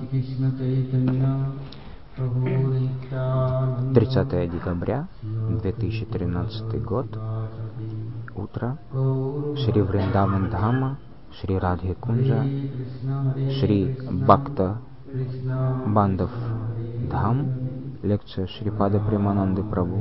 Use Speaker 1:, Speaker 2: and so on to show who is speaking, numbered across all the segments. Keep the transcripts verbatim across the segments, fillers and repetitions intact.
Speaker 1: тридцатое декабря две тысячи тринадцатый год. Утро. Шри Вриндаван Дхама, Шри Радхи Кунджа, Шри Бхакта Бандав Дхам. Лекция Шрипада Премананды Прабhu.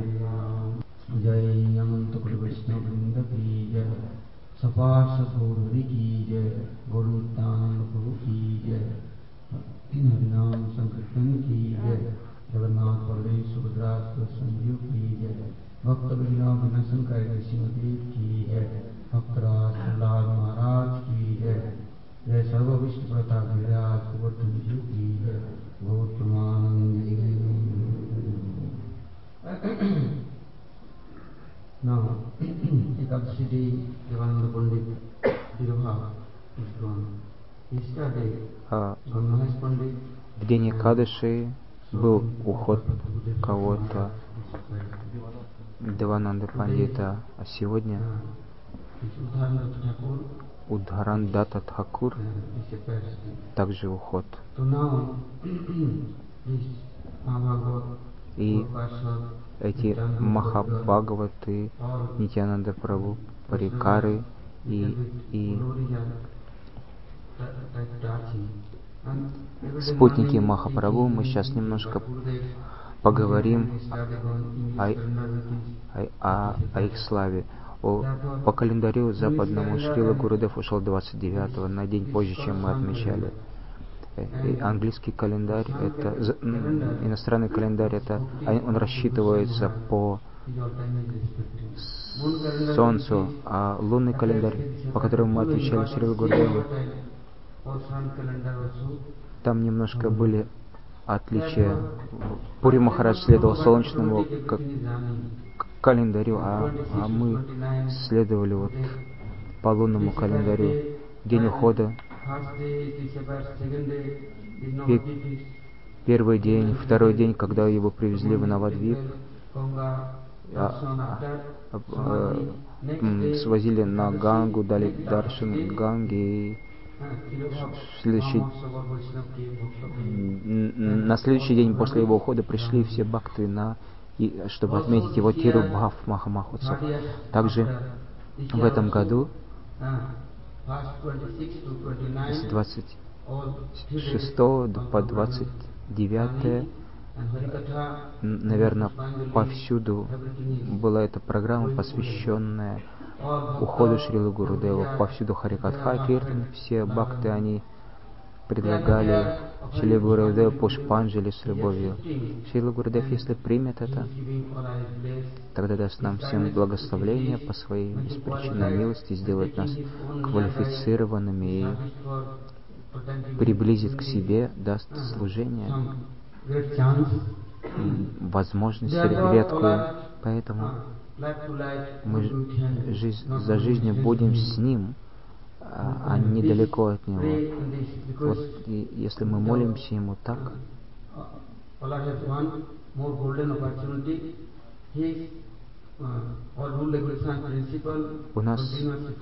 Speaker 2: जगन्नाथ बलदेव सुभद्रा संजीव की जय। भक्त बिना विनसन कर सिंहदेव की जय। भक्तराज प्रहलाद महाराज की जय। जय सर्व विष्णु प्रताप गिरिराज गोवर्धन जी की जय। Gautamanand. Now, Ekadashi day, Devananda Pandit Tiruha is gone. Yesterday, Ganmahesh Pandit.
Speaker 1: В день Экадаши был уход кого-то, Девананды Пандита, а сегодня Удхарандата Тхакур также уход. И эти Махабхагаваты, Нитьянанда Прабху, Парикары и, и спутники Махапрабху, мы сейчас немножко поговорим о, о, о, о их славе. О, по календарю западному Шрила Гурудев ушел двадцать девятого, на день позже, чем мы отмечали. И английский календарь, это иностранный календарь, это он рассчитывается по Солнцу, а лунный календарь, по которому мы отмечали Шрила Гурудева, там немножко были отличия. Пури Махарадж следовал солнечному календарю, а, а мы следовали вот по лунному календарю. День ухода. Первый день, второй день, когда его привезли в Навадвип, а, а, а, свозили на Гангу, дали даршан Ганги. Следующий, на следующий день после его ухода пришли все бхакты, на, и, чтобы отметить его Тиру Бхав Махамахотсав. Также в этом году с двадцать шестого по двадцать девятое, наверное, повсюду была эта программа, посвященная уходу Шрилы Гурудева. Повсюду Харикатха, Киртан, все бхакты, они предлагали Шриле Гурудеву Пушпанджали с любовью. Шрила Гурудев, если примет это, тогда даст нам всем благословение по своей беспричинной милости, сделает нас квалифицированными и приблизит к себе, даст служение, возможность редкую. Поэтому мы жизнь, за жизнью будем с Ним, а не далеко от Него. Вот и если мы молимся Ему так, у нас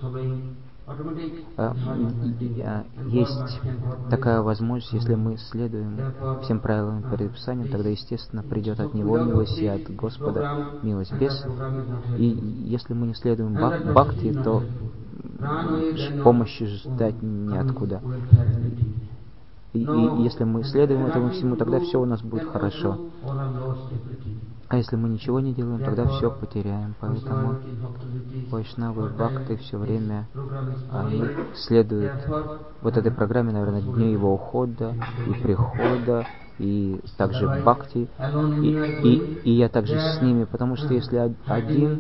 Speaker 1: есть такая возможность, если мы следуем всем правилам и предписаниям, тогда, естественно, придет от Него милость и от Господа милость. Без, и если мы не следуем бак, бхакти, то помощи ждать неоткуда. И, и если мы следуем этому всему, тогда все у нас будет хорошо. А если мы ничего не делаем, тогда все потеряем. Поэтому вайшнавы, бхакты все время они следуют вот этой программе, наверное, дню его ухода и прихода, и также бхакти. И, и, и я также с ними, потому что если один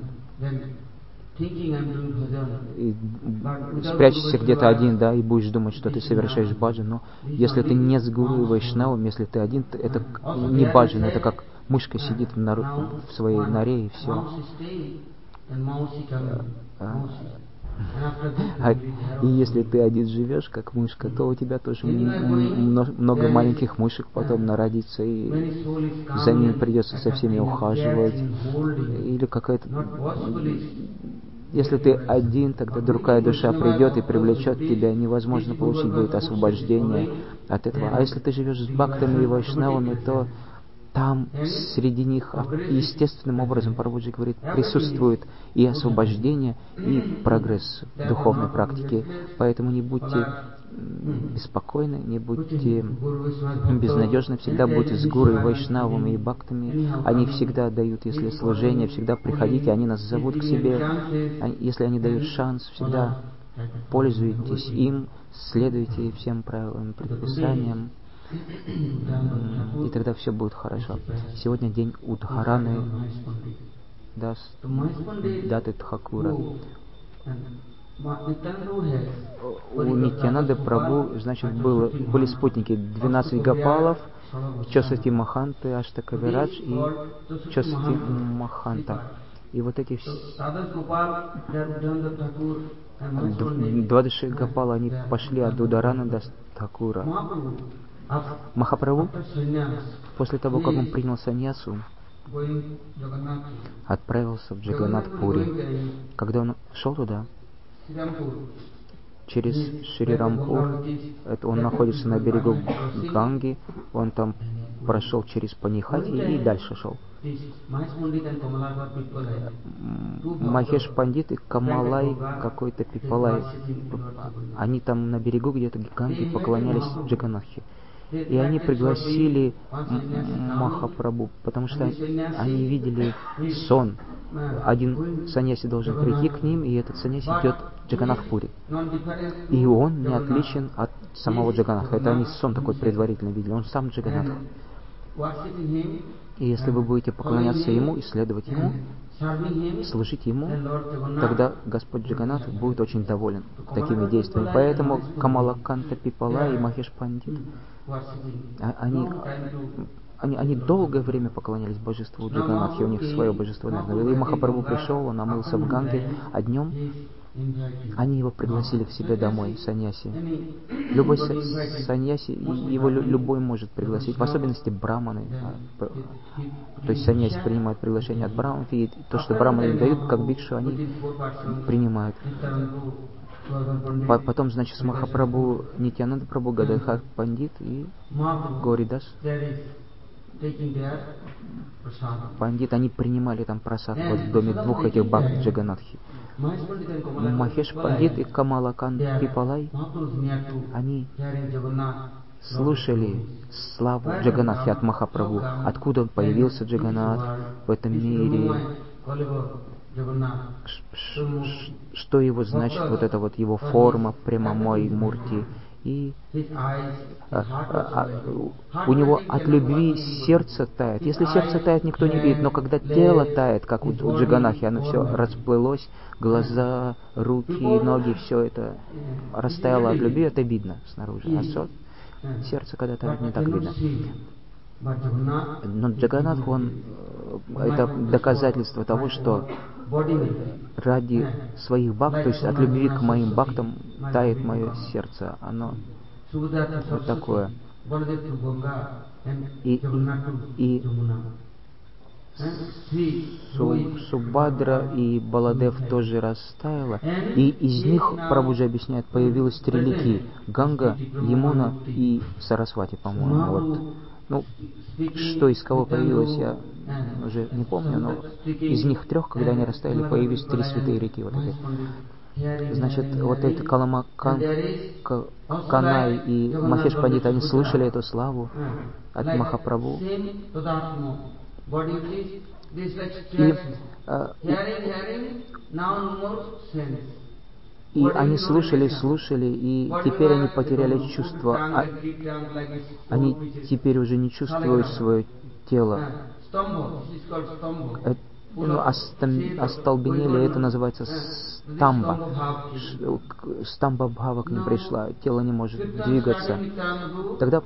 Speaker 1: и спрячешься где-то один, да, и будешь думать, что ты совершаешь баджан, но если ты не с гуру и вайшнавом, если ты один, это не баджан, это как мышка сидит в, нор... в своей норе и все. А, и если ты один живешь, как мышка, то у тебя тоже много маленьких мышек потом народится, и за ними придется со всеми ухаживать. Или какая-то... Если ты один, тогда другая душа придет и привлечет тебя, невозможно получить будет освобождение от этого. А если ты живешь с бхактами и вайшнавами, то там среди них естественным образом, Прабхуджи говорит, присутствует и освобождение, и прогресс духовной практики. Поэтому не будьте беспокойны, не будьте безнадежны, всегда будьте с гуру и вайшнавами и бхактами. Они всегда дают, если служение, всегда приходите, они нас зовут к себе. Если они дают шанс, всегда пользуйтесь им, следуйте всем правилам и предписаниям, и тогда все будет хорошо. Сегодня день Удхараны Даты Тхакура. У Нитьянанды Прабху, значит, было, были спутники двенадцать Гопалов, Чосати Маханты, Аштакавирадж и Чосати Маханта. И вот эти двадцать шесть Гопала, они пошли от Ударана Тхакура. Махапрабху, после того, как он принял саньясу, отправился в Джаганнат-Пури. Когда он шел туда, через Шри-Рампур, это он находится на берегу Ганги, он там прошел через Панихати и дальше шел. Махеш Пандит и Камалай какой-то Пипалай, они там на берегу где-то Ганги поклонялись Джаганнатхе. И они пригласили Махапрабху, потому что они видели сон. Один саньяси должен прийти к ним, и этот саньяси идет в Джаганнат-Пури. И он не отличен от самого Джаганнатха. Это они сон такой предварительно видели. Он сам Джаганнатх. И если вы будете поклоняться ему, исследовать ему, служить ему, тогда Господь Джаганнат будет очень доволен такими действиями. Поэтому Камалаканта Пипала и Махеш Пандит, они, они, они долгое время поклонялись божеству Джаганнатхи, у них свое божество, наверное. И Махапрабху пришел, он омылся в Ганге, а днем они его пригласили к себе домой, саньяси. Любой саньяси, его любой может пригласить, в особенности браманы. То есть саньяси принимают приглашение от браманов, и то, что браманы им дают, как бикшу, они принимают. Потом, значит, с Махапрабху, Нитьянанда Прабху, Гададхар Пандит и Гауридас Пандит, они принимали там прасад вот в доме двух этих бхакт Джаганнатхи. Махеш Пандит и Камалакант Пипалай, они слушали славу Джаганнатхи от Махапрабху, откуда он появился, Джаганнат, в этом мире, что его значит, вот эта вот его форма, прямомой мурти. И а, а, а, у него от любви сердце тает. Если сердце тает, никто не видит, но когда тело тает, как у, у Джаганнатхи, оно все расплылось, глаза, руки, ноги, все это растаяло от любви, это видно снаружи. А со, сердце, когда тает, не так видно. Но Джаганнатх, он, это доказательство того, что ради своих бхакт, то есть от любви к моим бхактам, тает мое сердце. Оно вот такое. И, и, и Су, Субхадра и Баладев тоже растаяла. И из них, Прабхуджи объясняет, появилось три реки: Ганга, Ямуна и Сарасвати, по-моему. Вот. Ну, что из кого появилось, я уже не помню, но из них трех, когда они растаяли, появились три святые реки. Вот эти. Значит, вот эти Калама Кан, Канай и Махеш Пандит, они слышали эту славу от Махапрабху. И, а, и, и они слушали, слушали, и теперь они потеряли чувство. А, они теперь уже не чувствуют свое тело. Это, ну, остолбенели, это называется стамба. Стамба бхава к ним пришла, тело не может двигаться. Тогда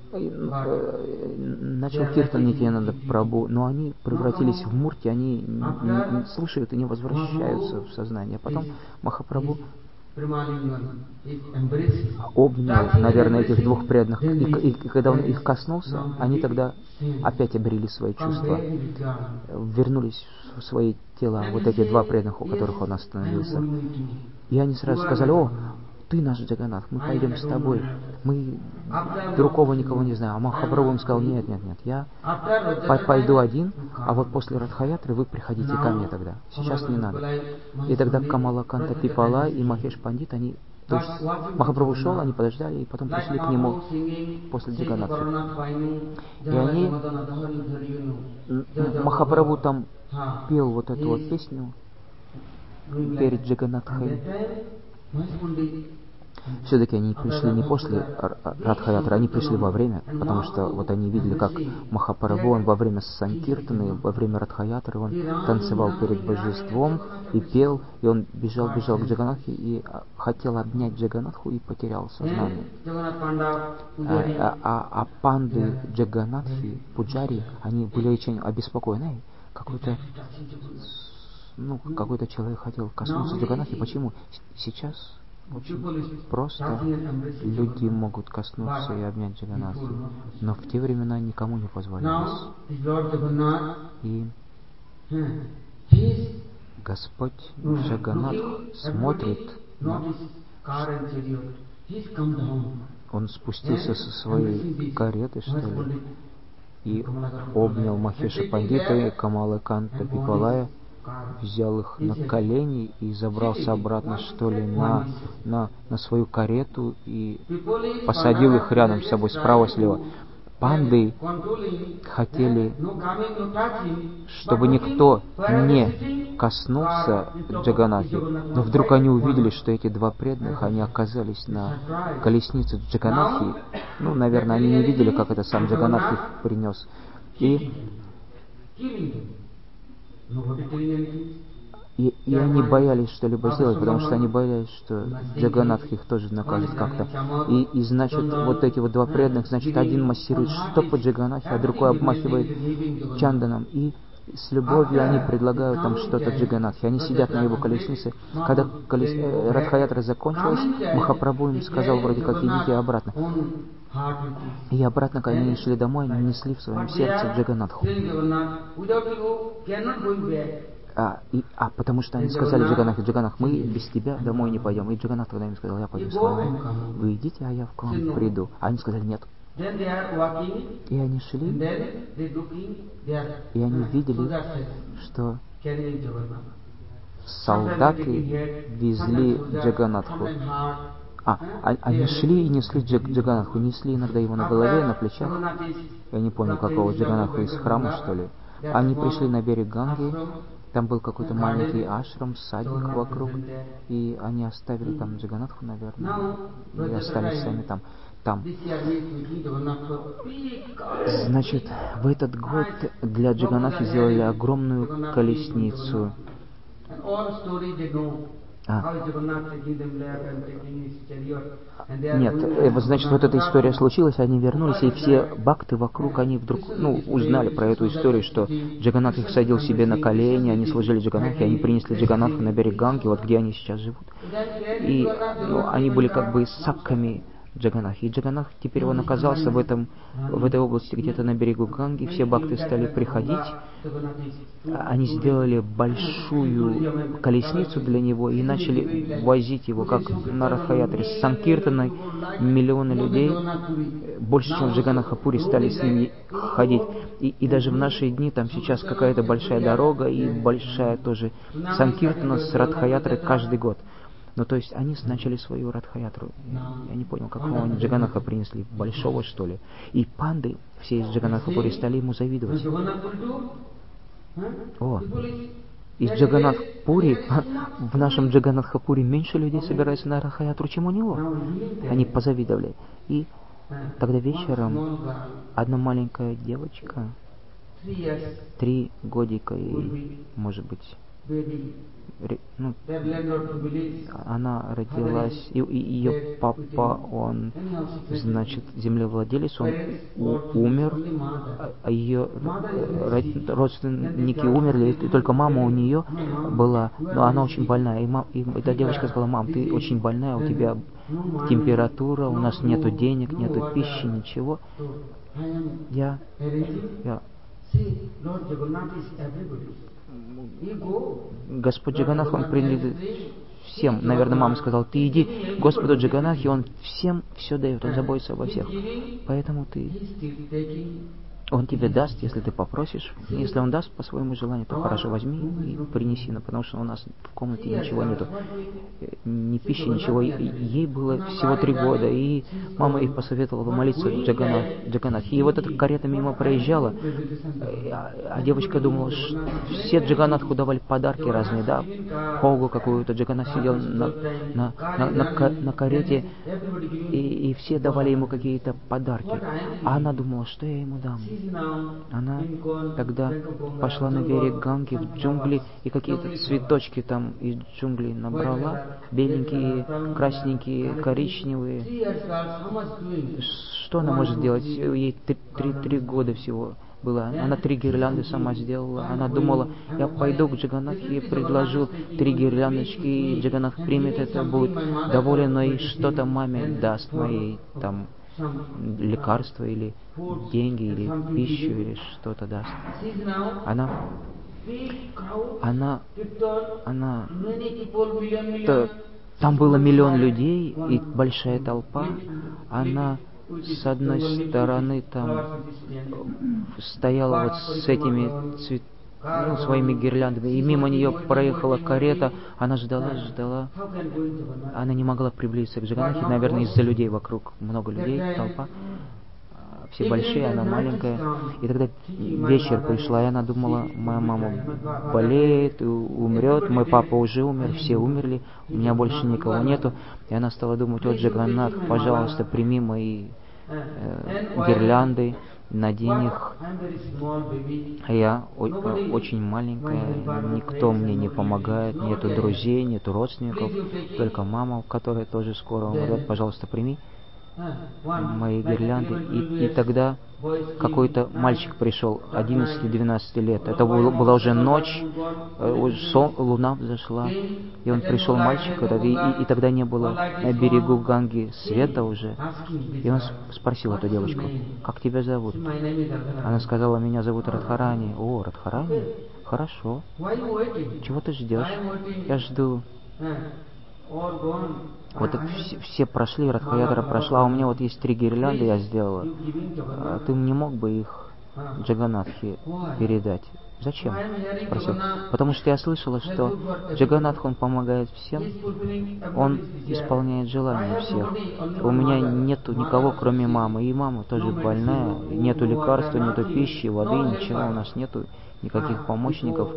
Speaker 1: начал киртан Нитьянанда Прабху, но они превратились в мурти, они не, не слушают и не возвращаются в сознание. Потом Махапрабху обнял, наверное, этих двух преданных, и, и, и когда он их коснулся, они тогда опять обрели свои чувства, вернулись в свои тела, вот эти два преданных, у которых он остановился. И они сразу сказали: о, ты наш Джаганнатх, мы пойдем с тобой, мы другого никого не знаем. А Махапрабху им сказал: нет, нет, нет, я пойду один, а вот после Радхаятры вы приходите ко мне тогда, сейчас не надо. И тогда Камалаканта Пипала и Махеш Пандит, они, то есть Махапрабху шел, они подождали, и потом пришли к нему после Джаганнатхи. И они, Махапрабху там пел вот эту вот песню перед Джаганнатхой. Все-таки они пришли не после Радхаятры, они пришли во время, потому что вот они видели, как Махапрабху, он во время Санкиртаны, во время Радхаятры, он танцевал перед божеством и пел, и он бежал, бежал к Джаганнатхе и хотел обнять Джаганнатху и потерял сознание. А, а, а панды Джаганнатхи, Пуджари, они были очень обеспокоены. Какой-то ну, какой-то человек хотел коснуться Джаганнатхи. Почему? Сейчас очень просто люди могут коснуться и обнять Джаганнатхи, но в те времена никому не позволялось. И Господь Джаганнатх смотрит, он спустился со своей кареты, что ли, и обнял Махеша Пандита и Камалаканта Пипалая, взял их на колени и забрался обратно, что ли, на, на, на свою карету и посадил их рядом с собой, справа-слева. Панды хотели, чтобы никто не коснулся Джаганнатхи, но вдруг они увидели, что эти два преданных, они оказались на колеснице Джаганнатхи. Ну, наверное, они не видели, как это сам Джаганнатх их принес. И И, и они боялись что-либо сделать, потому что они боялись, что Джаганнатх их тоже накажет как-то. И, и значит, вот эти вот два преданных, значит, один массирует стопы Джаганнатхи, а другой обмахивает чанданом. И с любовью они предлагают там что-то Джаганнатхи. Они сидят на его колеснице. Когда колес... э, Радхаятра закончилась, Махапрабху им сказал вроде как: идите обратно. И обратно, когда они шли домой, они несли в своем сердце Джаганнатху. А, и, а потому что они сказали Джаганнатху: Джаганнатх, мы без тебя домой не пойдем. И Джаганнатх тогда им сказал: я пойду с вами. Вы идите, а я к вам приду. А они сказали: нет. И они шли, и они видели, что солдаты везли Джаганнатху. А, они шли и несли Джаганнатху, несли иногда его на голове, на плечах. Я не помню, какого Джаганнатху, из храма, что ли. Они пришли на берег Ганги, там был какой-то маленький ашрам, садик вокруг, и они оставили там Джаганнатху, наверное, и остались сами там. там. Значит, в этот год для Джаганнатхи сделали огромную колесницу. А. Нет, вот, значит, вот эта история случилась, они вернулись, и все бхакты вокруг, они вдруг, ну, узнали про эту историю, что Джаганнатх их садил себе на колени, они служили Джаганнатхе, они принесли Джаганнатху на берег Ганги, вот где они сейчас живут. И, ну, они были как бы сакками Джаганнатхи. И Джаганнатх теперь он оказался в, этом, в этой области, где-то на берегу Ганги. Все бхакты стали приходить. Они сделали большую колесницу для него и начали возить его, как на Радхаятре, с Санкиртаной. Миллионы людей, больше, чем в Джаганнатхапуре, стали с ним ходить. И, и даже в наши дни там сейчас какая-то большая дорога и большая тоже Санкиртана с Радхаятрой каждый год. Ну, то есть они начали свою Радхаятру. Я не понял, какого они Джаганнатха принесли, большого, что ли. И панды все из Джаганнатхапури стали ему завидовать. О, из Джаганнатхапури, в нашем Джаганнатхапуре меньше людей собирается на Радхаятру, чем у него. Они позавидовали. И тогда вечером одна маленькая девочка, три годика ей, может быть, ну, она родилась, и, и ее папа, он, значит, землевладелец, он у, умер, а ее родственники умерли, и только мама у нее была, но она очень больная, и, мам, и эта девочка сказала: мам, ты очень больная, у тебя температура, у нас нету денег, нету пищи, ничего. Я, я Господь Джаганнат, он принадлежит всем. Наверное, мама сказала: ты иди к Господу Джаганнатхе, он всем все дает, он заботится обо всех. Поэтому ты... Он тебе даст, если ты попросишь. Если он даст по своему желанию, то хорошо, возьми и принеси. Но потому что у нас в комнате ничего нету. Ни пищи, ничего. Ей было всего три года. И мама ей посоветовала молиться Джаганнатхе. И вот эта карета мимо проезжала. А девочка думала, что все Джаганнатху давали подарки разные, да. Хогу какую-то. Джаганнат сидел на, на, на, на, на карете. И, и все давали ему какие-то подарки. А она думала, что я ему дам. Она тогда пошла на берег Ганги, в джунгли, и какие-то цветочки там из джунглей набрала, беленькие, красненькие, коричневые. Что она может делать? Ей три года всего было. Она три гирлянды сама сделала. Она думала, я пойду к Джаганнатхе и предложу три гирляндочки, и Джаганнат примет это, будет доволен, но и что-то маме даст, моей там лекарства или деньги, или пищу, или что-то даст. Она, она, она, то, там было миллион людей и большая толпа. Она с одной стороны там стояла вот с этими цветами, ну, своими гирляндами, и мимо нее проехала карета, она ждала, ждала, она не могла приблизиться к Джаганнатхе, наверное, из-за людей вокруг, много людей, толпа, все большие, она маленькая, и тогда вечер пришла, и она думала, моя мама болеет, умрет, мой папа уже умер, все умерли, у меня больше никого нету, и она стала думать: о, Джаганнат, пожалуйста, прими мои э, гирлянды, надень их. Я очень маленькая, никто мне не помогает, нету друзей, нету родственников, только мама, которая тоже скоро умрет. Пожалуйста, прими мои гирлянды. И, и тогда какой-то мальчик пришел, одиннадцать-двенадцать лет. Это был, была уже ночь, сон, луна взошла. И он пришел, мальчик, и, и, и тогда не было на берегу Ганги света уже. И он спросил эту девочку: как тебя зовут? Она сказала: меня зовут Радхарани. О, Радхарани? Хорошо. Чего ты ждешь? Я жду. Вот все, все прошли, Радхаядра прошла, а у меня вот есть три гирлянды, я сделала. А ты не мог бы их Джаганнатхе передать? Зачем? Спросил. Потому что я слышала, что Джаганнатх, он помогает всем, он исполняет желания всех. У меня нету никого, кроме мамы, и мама тоже больная, нету лекарства, нету пищи, воды, ничего, у нас нету никаких помощников.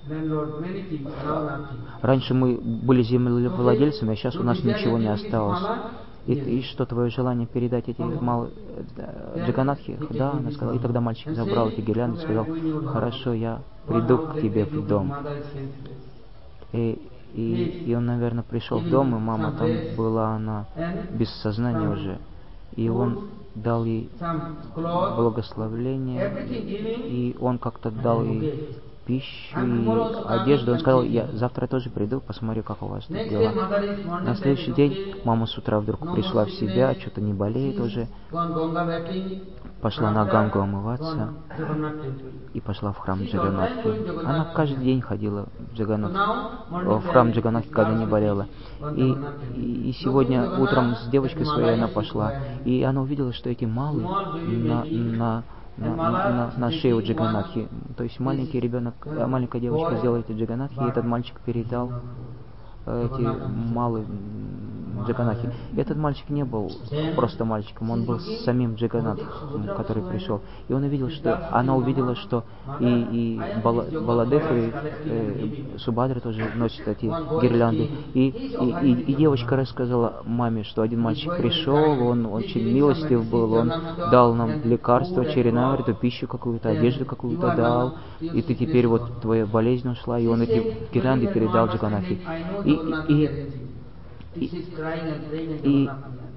Speaker 1: Раньше мы были землевладельцами, а сейчас у нас ничего не осталось. И, и что, твое желание передать эти малые Джаганнатхе? Да, она сказала. И тогда мальчик забрал эти гирлянды и сказал: хорошо, я приду к тебе в дом. И, и, и он, наверное, пришел в дом, и мама там была, она без сознания уже. И он дал ей благословление, и он как-то дал ей пищу и одежду. Он сказал: я завтра тоже приду, посмотрю, как у вас тут дела. На следующий день мама с утра вдруг пришла в себя, что-то не болеет уже. Пошла на Гангу омываться и пошла в храм Джаганнатхи. Она каждый день ходила в, Джаганнат, в храм Джаганнатхи, когда не болела. И, и, и сегодня утром с девочкой своей она пошла, и она увидела, что эти малые на, на На, на, на шею Джаганнатхи. То есть маленький ребенок, маленькая девочка сделала эти Джаганнатхи, и этот мальчик передал эти малы Джаганнахи. Этот мальчик не был просто мальчиком, он был самим Джаганнатхом, который пришел. И он увидел, что она увидела, что и, и Бала, Баладев, и э, Субхадра тоже носят эти гирлянды. И, и, и, и девочка рассказала маме, что один мальчик пришел, он очень милостив был, он дал нам лекарство, черенамриту, пищу какую-то, одежду какую-то дал, и ты теперь вот твоя болезнь ушла, и он эти гирлянды передал Джаганнатхе. И, и, и, и,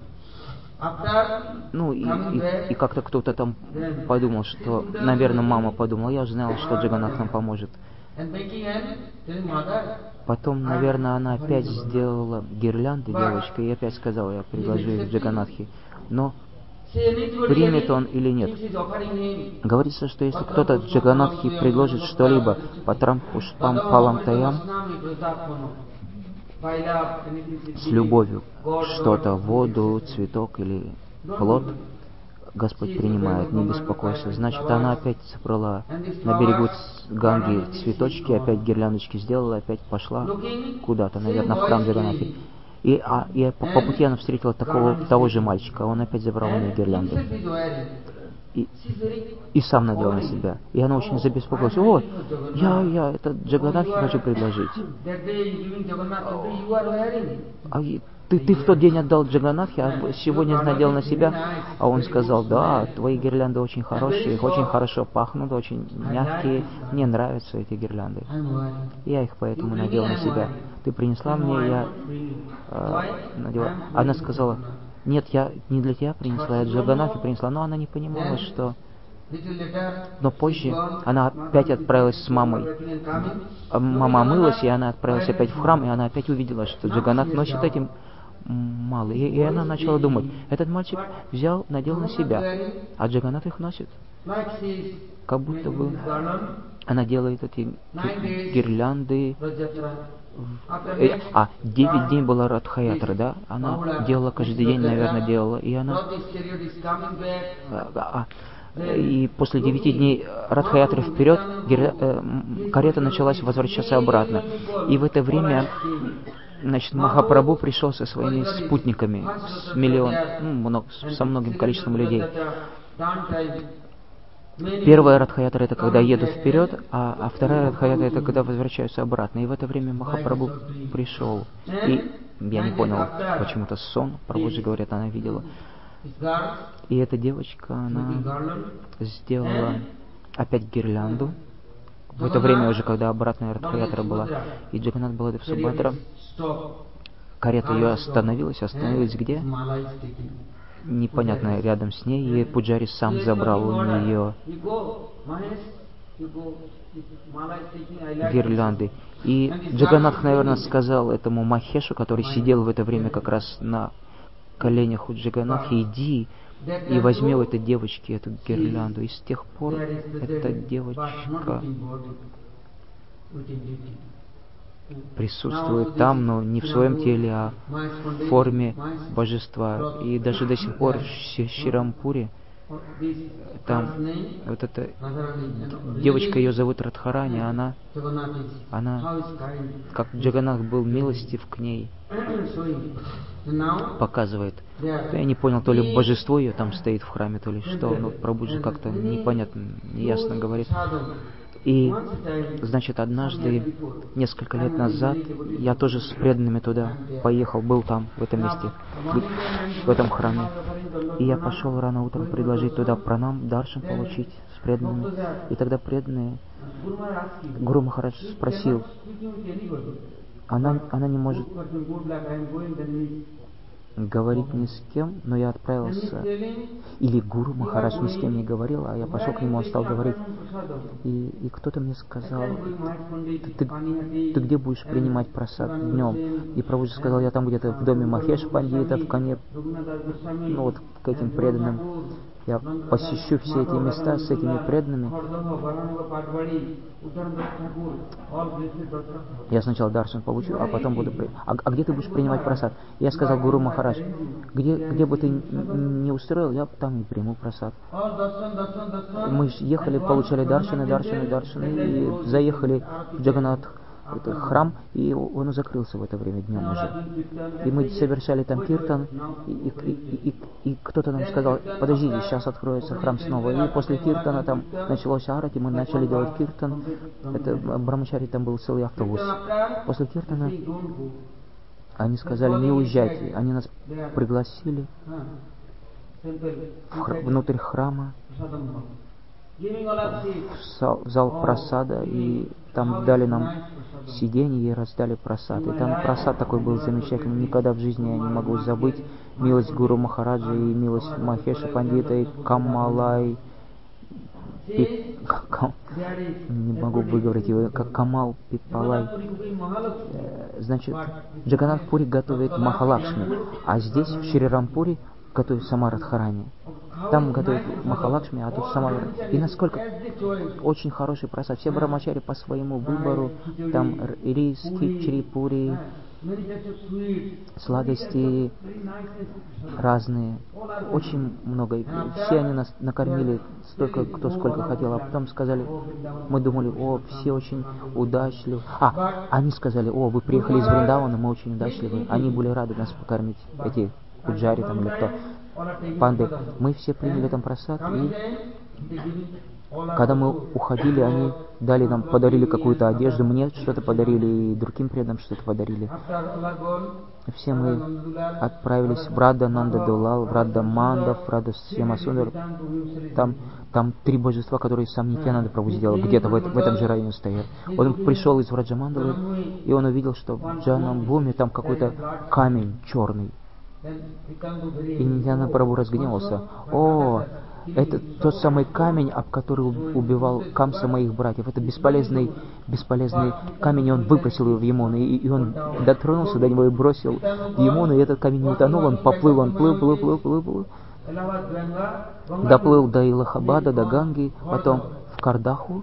Speaker 1: ну, и, и, и как-то кто-то там подумал, что, наверное, мама подумала, я же знала, что Джаганнатх нам поможет. Потом, наверное, она опять сделала гирлянды, девочка, и опять сказала, я предложу их Джаганнатхе. Но примет он или нет? Говорится, что если кто-то Джаганнатхе предложит что-либо, патрам пушпам палам таям, с любовью, что-то, воду, цветок или плод, Господь принимает, не беспокойся. Значит, она опять собрала на берегу Ганги цветочки, опять гирляндочки сделала, опять пошла куда-то, наверное, в храм Джаганнатхи. И, а, и по, по пути она встретила такого, того же мальчика, он опять забрал у нее гирлянды. И, и сам надел на себя. И она очень забеспокоилась. О, я, я это Джаганнатхе хочу предложить. А ты, ты в тот день отдал Джаганнатхе, а сегодня надел на себя. А он сказал, да, твои гирлянды очень хорошие, очень хорошо пахнут, очень мягкие. Мне нравятся эти гирлянды. Я их поэтому надел на себя. Ты принесла мне, я э, надела. Она сказала, нет, я не для тебя принесла, я Джаганнатхе принесла. Но она не понимала, что... Но позже она опять отправилась с мамой. Мама омылась, и она отправилась опять в храм, и она опять увидела, что Джаганнатх носит этим мало. И, и она начала думать, этот мальчик взял, надел на себя, а Джаганнатх их носит. Как будто бы она делает эти гирлянды. А, девять дней была Радха-ятра, да? Она делала каждый день, наверное, делала. И она... А, и после девяти дней Радха-ятры вперед, карета началась возвращаться обратно. И в это время, значит, Махапрабху пришел со своими спутниками, с миллион, ну, много, со многим количеством людей. Первая Радха-ятра — это когда едут вперед, а, а вторая Радха-ятра — это когда возвращаются обратно. И в это время Махапрабху пришел. И я не понял, почему-то сон, Прабхуджи говорят, она видела. И эта девочка, она сделала опять гирлянду. В это время уже, когда обратная Радха-ятра была, и Джаганнатх Баладев Субхадра, карета ее остановилась. Остановилась где? Непонятно, рядом с ней, и Пуджари сам забрал у нее гирлянды. И Джаганнатх, наверное, сказал этому Махешу, который сидел в это время как раз на коленях у Джаганнатхи, иди и возьми у этой девочки эту гирлянду. И с тех пор эта девочка присутствует там, но не в своем теле, а в форме божества. И даже до сих пор в Ширампуре, там вот эта девочка, ее зовут Радхарани, она, она, как Джаганнатх был милостив к ней, показывает. Я не понял, то ли божество ее там стоит в храме, то ли что, но Прабхуджи как-то непонятно, неясно говорит. И, значит, однажды, несколько лет назад, я тоже с преданными туда поехал, был там, в этом месте, в этом храме. И я пошел рано утром предложить туда пранам, даршан получить с преданными. И тогда преданные, Гуру Махарадж спросил, она, она не может говорить ни с кем, но я отправился, или Гуру Махарадж ни с кем не говорил, а я пошел к нему, он стал говорить, и, и кто-то мне сказал, ты, ты, ты где будешь принимать прасад днем? И Прабхуджи сказал, я там где-то в доме Махеш Пандита, в коне, ну вот к этим преданным, я посещу все эти места с этими преданными. Я сначала даршан получу, а потом буду... А, а где ты будешь принимать прасад? Я сказал Гуру Махарадж, где, где бы ты не устроил, я там и приму прасад. Мы ехали, получали даршаны, даршаны, даршаны, и заехали в Джаганнатх это храм, и он закрылся в это время днем уже. И мы совершали там киртан, и, и, и, и, и кто-то нам сказал: подождите, сейчас откроется храм снова. И после киртана там началось арати, мы начали делать киртан. Это Брахмачари, там был целый автобус. После киртана они сказали: не уезжайте. Они нас пригласили в хр- внутрь храма, в зал, в зал прасада, и там дали нам сиденье и раздали прасад. И там прасад такой был замечательный, никогда в жизни я не могу забыть. Милость Гуру Махараджа и милость Махеша Пандита и Камалай, Пи, кам, не могу выговорить его, как Камал Пипалай. Значит, Джаганнатх-Пури готовит Махалакшми, а здесь, в Шри-Рампуре, готовит сама Радхарани. Там готовят Махалакшми, а тут сама... И насколько очень хороший просад. Все брахмачари по своему выбору. Там рис, кичри, пури, сладости разные. Очень много. Все они нас накормили столько, кто сколько хотел. А потом сказали, мы думали: о, все очень удачливы. А, они сказали: о, вы приехали из Вриндавана, мы очень удачливы. Они были рады нас покормить, эти пуджари там или кто, панды. Мы все приняли там просад, и когда мы уходили, они дали нам, подарили какую-то одежду, мне что-то подарили, и другим преданным что-то подарили. Все мы отправились в Рада Нанда Дулал, в Рада Мандав, в Рада Сьямасундар. Там, там три божества, которые сам Нитьянанда Прабху сделал, где-то в, в этом же районе стоят. Он пришел из Враджамандалы, и он увидел, что в Джанамбхуми там какой-то камень черный. И Нитьянанда Прабху разгневался: о, это тот самый камень, об который убивал Камса моих братьев. Это бесполезный, бесполезный камень, и он выбросил его в Ямуну. И, и он дотронулся до него и бросил в Ямуну, и этот камень не утонул, он поплыл, он плыл, плыл, плыл, плыл, плыл. Доплыл до Илахабада, до Ганги, потом в Кардаху.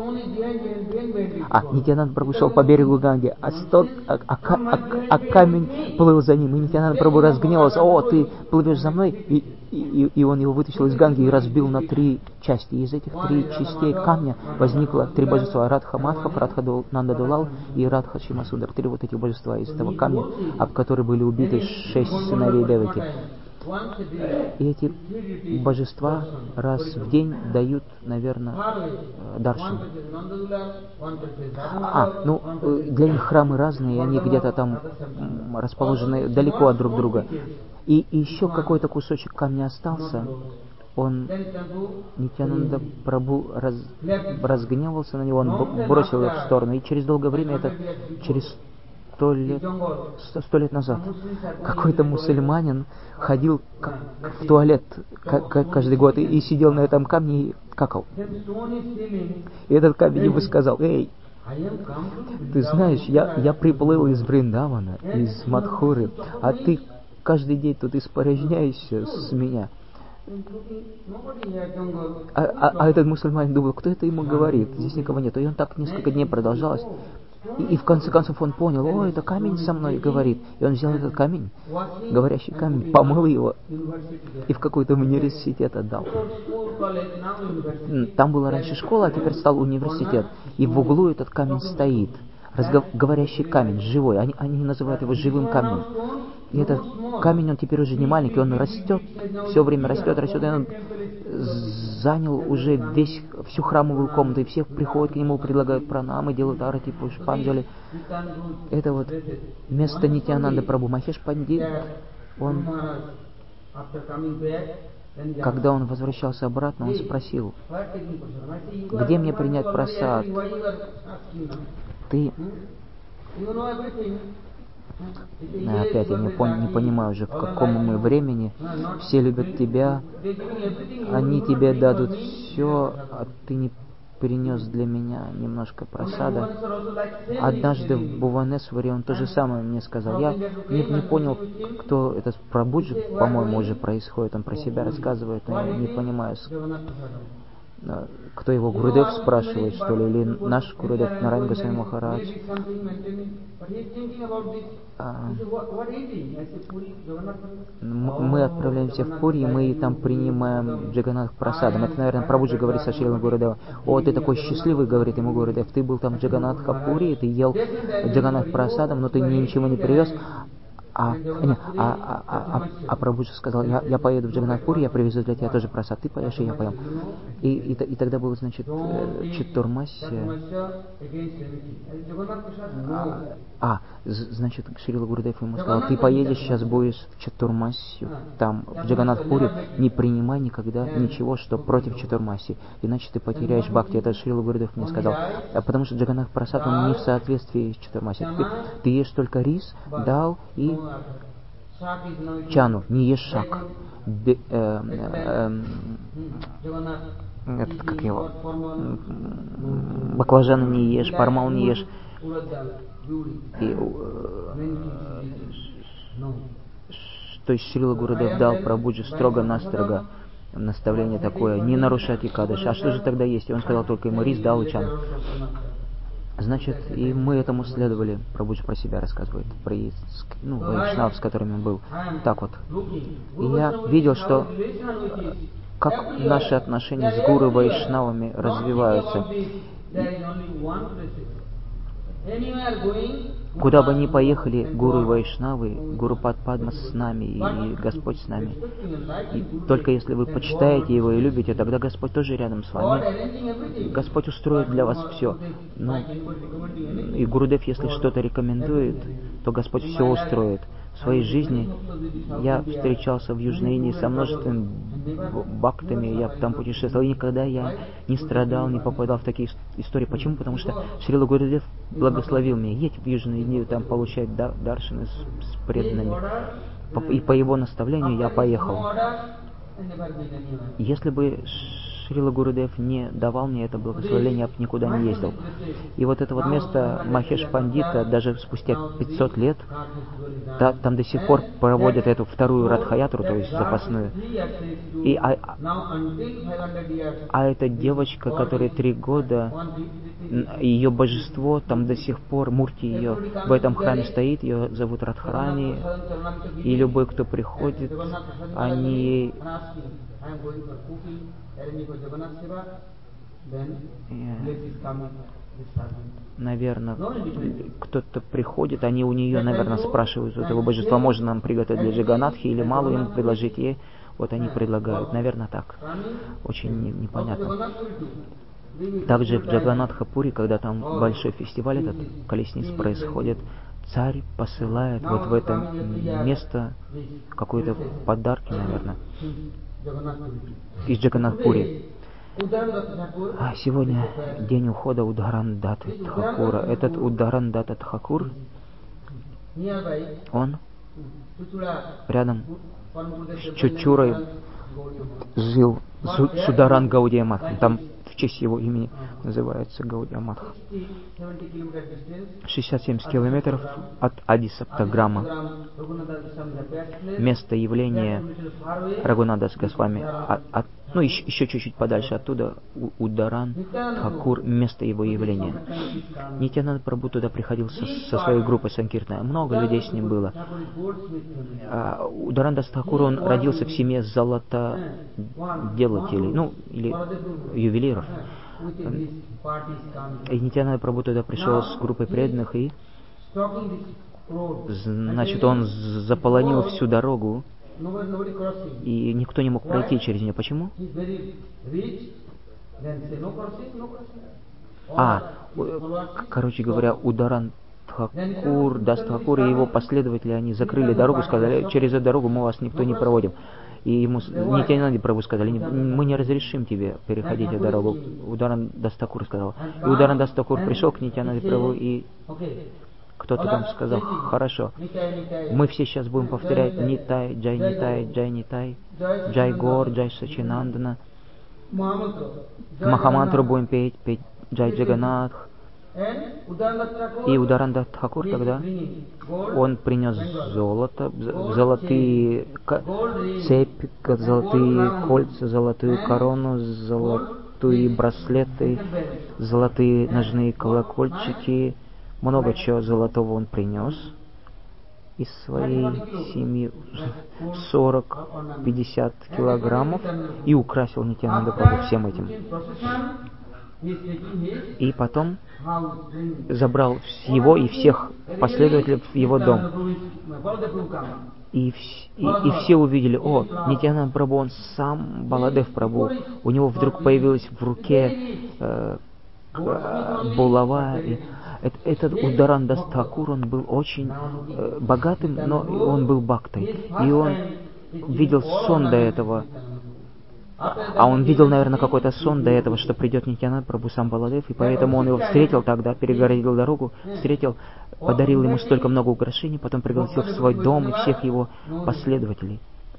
Speaker 1: А, Нитьянанда Прабху шел по берегу Ганги, а, сто, а, а, а, а камень плыл за ним. И Нитьянанда Прабху разгневался: о, ты плывешь за мной. И, и, и он его вытащил из Ганги и разбил на три части. И из этих три частей камня возникло три божества: Радха Мадхав, Радха Нанда Дулал и Радха Шьямасундар. Три вот этих божества из этого камня, об которые были убиты шесть сыновей Деваки. И эти божества раз в день дают, наверное, даршан. А, ну, для них храмы разные, и они где-то там расположены далеко от друг друга. И, и еще какой-то кусочек камня остался. Он, Нитьянанда Прабху, раз, разгневался на него, он бросил его в сторону. И через долгое время, это через сто лет, сто, сто лет назад, какой-то мусульманин ходил в туалет каждый год и, и сидел на этом камне и какал. И этот камень ему сказал: эй, ты знаешь, я, я приплыл из Вриндавана, из Мадхуры, а ты каждый день тут испражняешься с меня. А, а, а этот мусульманин думал, кто это ему говорит, здесь никого нет. И он так несколько дней продолжалось. И, и в конце концов он понял: о, это камень со мной говорит. И он взял этот камень, говорящий камень, помыл его и в какой-то университет отдал. Там была раньше школа, а теперь стал университет. И в углу этот камень стоит. Разгов... Говорящий камень, живой. Они, они называют его живым камнем. И этот камень, он теперь уже не маленький, он растет, все время растет, растет, и он занял уже весь, всю храмовую комнату, и все приходят к нему, предлагают пранамы, делают арати, пушпанджали. Это вот место Нитьянанды Прабху. Махеш Пандит, он, когда он возвращался обратно, он спросил: где мне принять прасад? Ты... Опять я не, пон, не понимаю уже, в каком мы времени. Все любят тебя, они тебе дадут все, а ты не принес для меня немножко прасада. Однажды в Бхуванесваре он то же самое мне сказал. Я не, не понял, кто этот Прабхуджи, по-моему, уже происходит. Он про себя рассказывает, но я не понимаю. кто его, Гурудев спрашивает, что ли, или наш Гурудев, Нараян Госвами Махарадж. А, мы отправляемся в Пури, и мы там принимаем Джаганнатх Прасадом. Это, наверное, Прабхуджи говорит со Шрилой Гурудева. О, ты такой счастливый, говорит ему Гурудев, ты был там в Джаганнатха Пури, ты ел Джаганнатх Прасадом, но ты мне ничего не привез. А, не, а, а, а, а, а Прабхуджи сказал, я, я поеду в Джаганнатх-Пури, я привезу для тебя тоже прасад, ты поешь, и я поем. И, и, и тогда был, значит, Чатурмасья. А, значит, Шрила Гурудев ему сказал, ты поедешь, сейчас будешь в Чатурмасью, там, в Джаганнатх-Пури, не принимай никогда ничего, что против Чатурмасьи, иначе ты потеряешь бхакти. Это Шрила Гурудев мне сказал. А потому что Джаганнатх Прасад, он не в соответствии с Чатурмасьей. Ты, ты ешь только рис, дал и чану, не ешь шак. Бе, э, э, э, этот, как его, баклажаны не ешь, пармал не ешь. И, э, то есть Шрила Гурудев дал Прабхуджи строго-настрого наставление такое, не нарушать Экадаши. А что же тогда есть? И он сказал только ему рис, дал и чану. Значит, и мы этому следовали. Прабхуджи про себя рассказывает, про ну, вайшнав, с которыми был. Так вот. И я видел, что как наши отношения с гуру вайшнавами развиваются. Куда бы ни поехали гуру и вайшнавы, Гуру Падма с нами, и Господь с нами. И только если вы почитаете Его и любите, тогда Господь тоже рядом с вами. Господь устроит для вас все. Но и Гурудев, если что-то рекомендует, то Господь все устроит. В своей жизни я встречался в Южной Индии со множеством бхактами, я там путешествовал, и никогда я не страдал, не попадал в такие истории. Почему? Потому что Шрила Гурудев благословил меня. Едь в Южную Индию, там получать даршаны с, с преданными. И по его наставлению я поехал. Если бы Шрила Гурудев не давал мне это благословение, я бы никуда не ездил. И вот это вот место Махеш Пандита, даже спустя пятьсот лет, да, там до сих пор проводят эту вторую Радхаятру, то есть запасную. И, а, а эта девочка, которая три года, ее божество, там до сих пор, мурти ее в этом храме стоит, ее зовут Радхарани, и любой, кто приходит, они... Наверное, кто-то приходит, они у нее, наверное, спрашивают у этого божества, можно нам приготовить для Джаганнатхи или мало ему предложить ей. Вот они предлагают, наверное, так. Очень непонятно. Также в Джаганнатха-Пури, когда там большой фестиваль, этот колесниц происходит, царь посылает вот в это место какой-то подарки, наверное, из Джаганнат-Пури. А сегодня день ухода Удхарандатты Тхакура. Этот Удхарандатта Тхакур, он рядом с Чучурой жил Сударан Гаудия Матх. Там в честь его имени называется Гаудия Матх. шестьдесят семь километров от Адисаптаграма. Место явления Рагунадас Госвами. От, от, ну, еще, еще чуть-чуть подальше оттуда Уддаран Тхакур, место его явления. Нитьянанда Прабху туда приходил со, со своей группой Санкиртана. Много людей с ним было. А, Уддаран Дас Тхакур, он родился в семье золотоделателей, ну, или ювелиров. И Нитьянанда Прабху туда пришел с группой преданных, и значит, он заполонил всю дорогу, и никто не мог пройти через нее. Почему? А, короче говоря, Уддаран Тхакур, Дас Тхакур и его последователи, они закрыли дорогу, сказали, через эту дорогу мы вас никто не проводим. И ему Нитьянанда Прабху сказали, мы не разрешим тебе переходить эту дорогу. Уддаран Дас Тхакур сказал. И Уддаран Дас Тхакур пришел к Нитьянанде Прабху, и кто-то там сказал, хорошо, мы все сейчас будем повторять Нитай, Джай Нитай, Джай Нитай, Джай Гор, Джай Сачинандана. Махамантру будем петь, петь Джай Джаганнатх. И Уддаран Дас Тхакур тогда, он принес золото, золотые цепи, золотые кольца, золотую корону, золотую золотые браслеты, золотые ножные колокольчики, много чего золотого он принес из своей семьи, сорок-пятьдесят килограммов, и украсил Нитьянанда Прабху всем этим. И потом забрал его и всех последователей в его дом. И, и, и все увидели: о, Нитьянанда Прабху, он сам Баладев Прабху. У него вдруг появилась в руке э, булава. И этот Ударандас Такур, он был очень э, богатым, но он был бхактой. И он видел сон до этого. А он видел, наверное, какой-то сон до этого, что придет Нитьянанда Прабху, сам Баладев, и поэтому он его встретил тогда, перегородил дорогу, встретил, подарил ему столько много украшений, потом пригласил в свой дом и всех его последователей.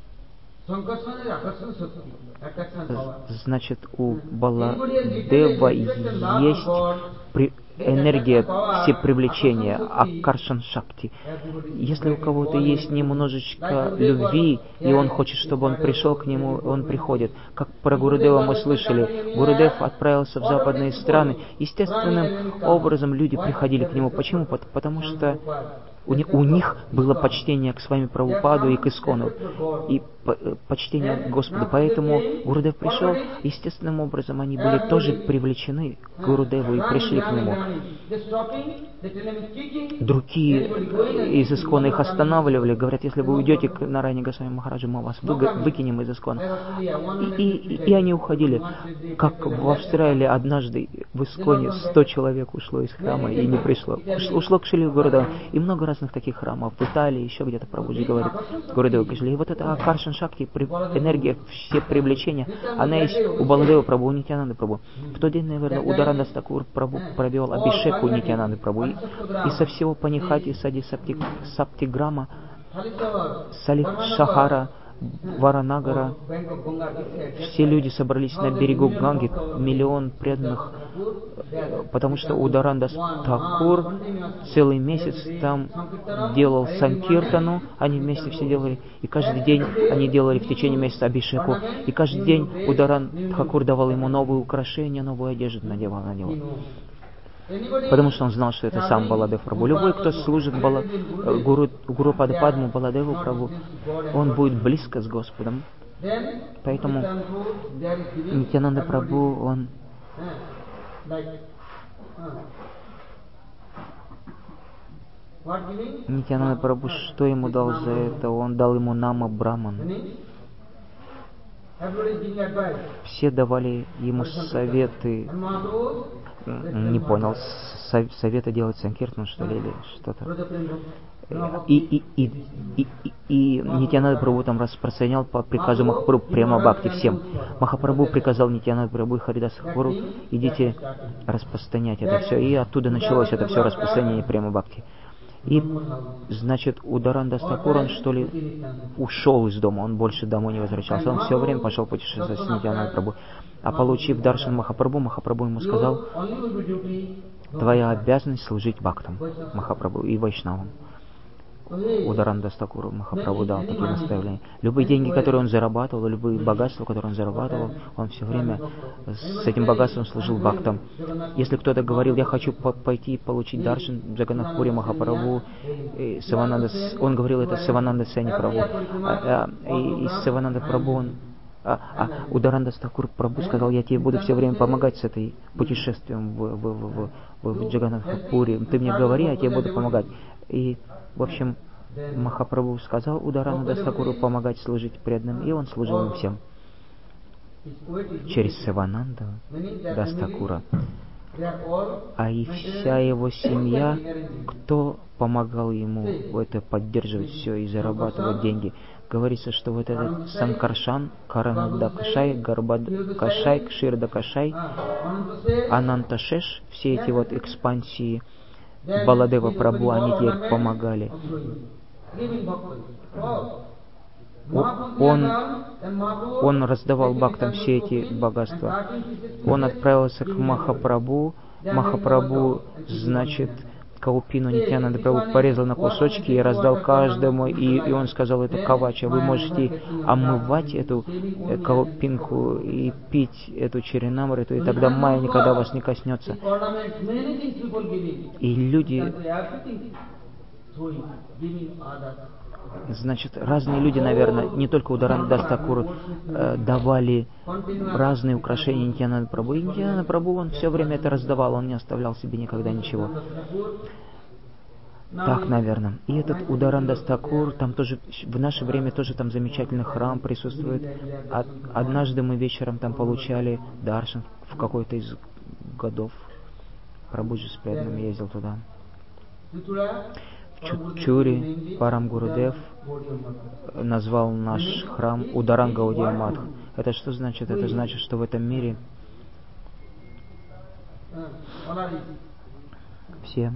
Speaker 1: Значит, у Баладева есть при... энергия всепривлечения, Акаршан Шакти. Если у кого-то есть немножечко любви, и он хочет, чтобы он пришел к нему, он приходит. Как про Гурудева мы слышали, Гурудев отправился в западные страны. Естественным образом люди приходили к нему. Почему? Потому что у них, у них было почтение к Свами Прабхупаду и к Искону, и почтение к Господу. Поэтому Гурудев пришел, естественным образом они были тоже привлечены к Гурудеву и пришли к нему. Другие из Искона их останавливали, говорят: если вы уйдете к Нараяне Госвами Махараджу, мы вас выкинем из Искона. И, и, и они уходили. Как в Австралии однажды в Исконе сто человек ушло из храма и не пришло. Ушло к Шриле Гурудеву. И много разных таких храмов. В Италии, еще где-то Прабхуджи говорит, Гурудеву пришли. И вот эта Акаршан Шакти, энергия все привлечения, она есть у Баладева Прабху, у Нитьянанды Прабху. В тот день, наверное, Ударандас Такур Прабху провел абишеку Нитьянанды Прабху. И, и со всего Панихати, Сади Сапти, Саптиграма, Салих Шахара, Варанагара, все люди собрались на берегу Ганги, миллион преданных, потому что Ударандас Такур целый месяц там делал санкиртану, они вместе все делали, и каждый день они делали в течение месяца абишеку, и каждый день Ударан Такур давал ему новые украшения, новую одежду надевал на него. Потому что он знал, что это сам Баладев Прабху. Любой, кто служит Бала, Гуру, Гуру Падападму, Баладеву Прабху, он будет близко с Господом. Поэтому Нитьянанда Прабху, он Нитьянанда Прабху, что ему дал за это? Он дал ему Нама Браман. Все давали ему советы. Не понял, советы делать санкиртану, что ли, или что-то. И, и, и, и, и, и Нитьянанда Прабху там распространял по приказу Махапрабху према бхакти всем. Махапрабху приказал Нитьянанда Прабху и Харидаса Тхакуру: идите распространять это все. И оттуда началось это все распространение према бхакти. И, значит, Ударандас Такур, он, что ли, ушел из дома, он больше домой не возвращался. Он все время пошел путешествовать с Нитьянандой Прабху. А получив даршан Махапрабху, Махапрабху ему сказал: твоя обязанность служить бхактам Махапрабху и вайшнавам. Ударандас Такуру Махапрабху дал такие наставления. Любые деньги, которые он зарабатывал, любые богатства, которые он зарабатывал, он все время с этим богатством служил бхактам. Если кто-то говорил: я хочу пойти получить даршан Джаганнатхпури Махапрабху, и Савананда, он говорил это Савананда Сени Прабху, а, а, и, и Савананда Прабху, он А, а Ударандас Такур Прабху сказал: я тебе буду все время помогать с этой путешествием в, в, в, в, в Джаганнатхпури. Ты мне говори, я тебе буду помогать. И, в общем, Махапрабху сказал Ударандас Такуру помогать служить преданным, и он служил им всем. Через Савананда Дастакура. А и вся его семья, кто помогал ему это поддерживать все и зарабатывать деньги. Говорится, что вот этот Санкаршан, Каранада Кашай, Гарбад Кашай, Кширда Кашай, Ананташеш, все эти вот экспансии Баладева Прабху, они теперь помогали. Он, он раздавал бхактам все эти богатства. Он отправился к Махапрабху. Махапрабху, значит, Каупину Нитьянанда Прабху порезал на кусочки и раздал каждому, и, и он сказал, это кавача, вы можете омывать эту э, каупинку и пить эту черенамриту, и тогда майя никогда вас не коснется. И люди, значит, разные люди, наверное, не только Ударандас Такур э, давали разные украшения Нитьянанда Прабху, и Нитьянанда Прабху, он все время это раздавал, он не оставлял себе никогда ничего. Так, наверное. И этот Ударандас Такур, там тоже, в наше время тоже там замечательный храм присутствует. Однажды мы вечером там получали даршан в какой-то из годов. Прабхуджи с преданными ездил туда. В Чутчуре Парам Гурудев назвал наш храм Ударан Гаудия Матх. Это что значит? Это значит, что в этом мире все...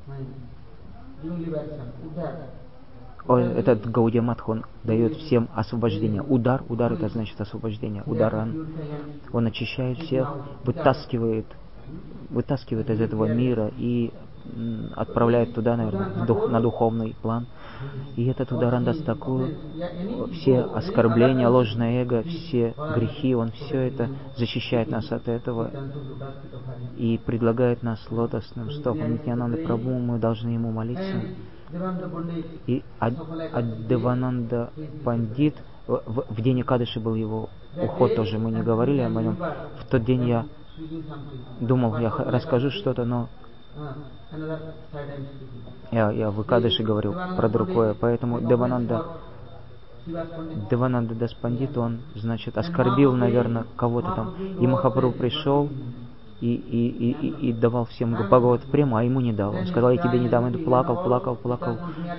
Speaker 1: О, этот Гаудия Матх, он дает всем освобождение. Удар, удар это значит освобождение. Ударан. Он очищает всех, вытаскивает, вытаскивает из этого мира и отправляет туда, наверное, в дух, на духовный план. И этот Ударандас Такур, все оскорбления, ложное эго, все грехи, он все это защищает нас от этого и предлагает нас лотосным стопам Нитьянанда Прабху, мы должны ему молиться. И Девананда Пандит, в, в, в день Экадаши был его уход тоже, мы не говорили об этом. В тот день я думал, я расскажу что-то, но я, я в Экадаши говорил про другое, поэтому Девананда Девананда Дас Пандит, он, значит, оскорбил, наверное, кого-то там. И Махапрабху пришел и, и, и, и, и давал всем Бхагават Прему, а ему не дал. Он сказал, я тебе не дам. Он плакал, плакал, плакал.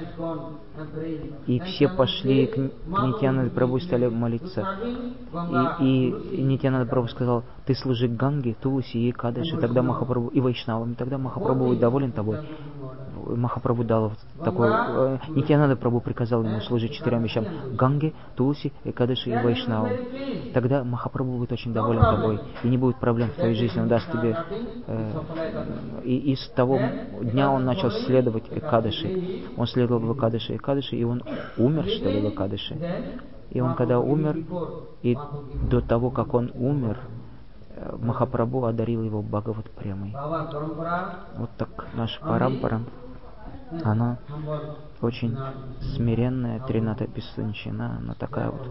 Speaker 1: И все пошли к, к Нитьянанде Прабху и стали молиться. И, и, и Нитьянанда Прабху сказал, ты служи Ганге, Туласи и Экадаши, тогда Махапрабху, и Вайшнавам, тогда Махапрабху будет доволен тобой. Махапрабху дал такой... Э, Нитьянанда Прабху приказал ему служить четырем вещам. Ганге, Туласи, Экадаши и Вайшнавам. Тогда Махапрабху будет очень доволен тобой, и не будет проблем в твоей жизни, он даст тебе... Э, и, и с того дня он начал следовать Экадаши. Он следовал в Экадаши, Экадаши, и он умер, что ли, в Экадаши. И он когда умер, и до того, как он умер, Махапрабху одарил его Бхагават Премой. Вот так наша парампара, она очень смиренная, Трината Писанчина, она такая вот.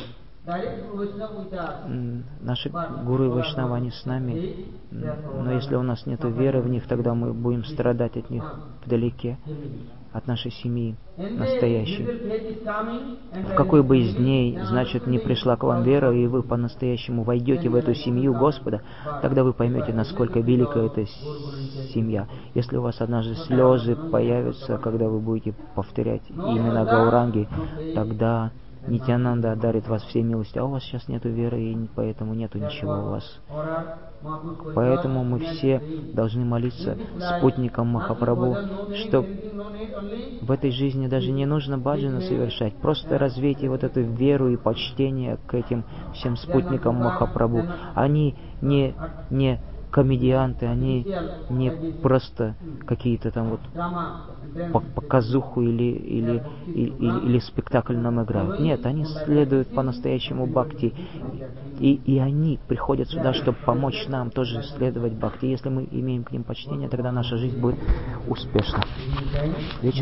Speaker 1: Наши гуру и вайшнавы, они с нами, но если у нас нет веры в них, тогда мы будем страдать от них вдалеке, от нашей семьи настоящей. В какой бы из дней, значит, не пришла к вам вера, и вы по-настоящему войдете в эту семью Господа, тогда вы поймете, насколько велика эта семья. Если у вас однажды слезы появятся, когда вы будете повторять имена Гауранги, тогда Нитьянанда одарит вас всей милостью, а у вас сейчас нету веры, и поэтому нету ничего у вас. Поэтому мы все должны молиться спутникам Махапрабху, что в этой жизни даже не нужно баджана совершать, просто развейте вот эту веру и почтение к этим всем спутникам Махапрабху. Они не, не комедианты, они не просто какие-то там вот показуху или, или, или, или спектакль нам играют. Нет, они следуют по-настоящему бхакти. И, и они приходят сюда, чтобы помочь нам тоже следовать бхакти. Если мы имеем к ним почтение, тогда наша жизнь будет успешна.